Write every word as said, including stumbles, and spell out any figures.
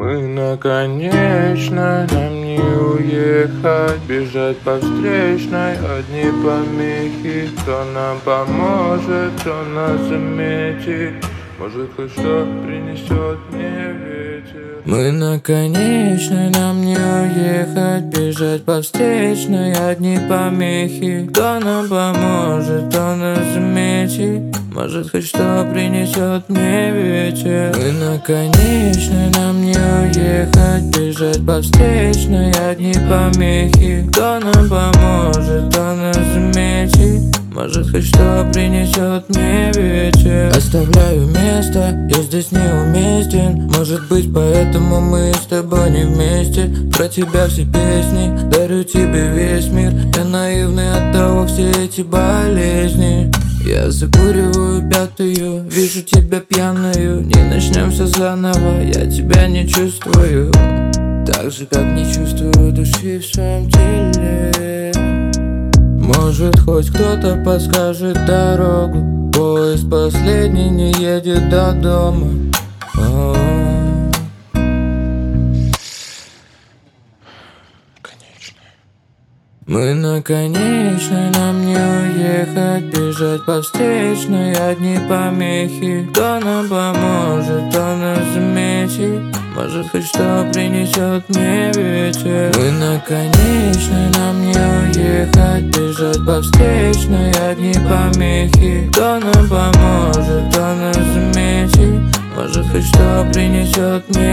Мы на конечной, нам не уехать, бежать по встречной, одни помехи. Кто нам поможет, кто нас заметит, может хоть что принесет мне ветер. Мы на конечной, нам не уехать, бежать по встречной, одни помехи. Кто нам поможет, кто нас заметит, может хоть что принесет мне ветер. Мы на конечной, нам не уехать, бежать по встречной, одни помехи. Кто нам поможет, кто нас заметит, может хоть что принесет мне ветер. Оставляю место, я здесь неуместен. Может быть поэтому мы с тобой не вместе. Про тебя все песни, дарю тебе весь мир. Я наивный, от того все эти болезни. Я закуриваю пятую, вижу тебя пьяную. Не начнем все заново, я тебя не чувствую, так же как не чувствую души в своем теле. Может хоть кто-то подскажет дорогу, поезд последний не едет до дома. О-о-о. Конечная. Мы на конечной, нам не уехать, бежать по встречной, одни помехи. Кто нам поможет, кто нас заметит, может хоть что принесет мне ветер. Мы на конечной, нам не уехать, бежать по встречной, одни помехи. Кто нам поможет, кто нас заметит, может хоть что принесет мне